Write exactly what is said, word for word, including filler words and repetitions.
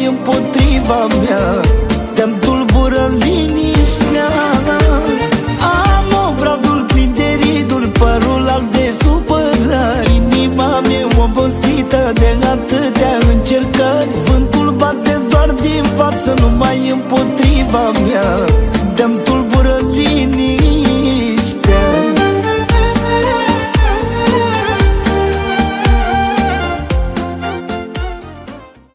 ai împotriva mea, te-mi tulbură liniștea. Am obrazul plin de riduri, părul alb de supărări, inima mea obosită de atâtea încercări. Vântul bate doar din față, nu mai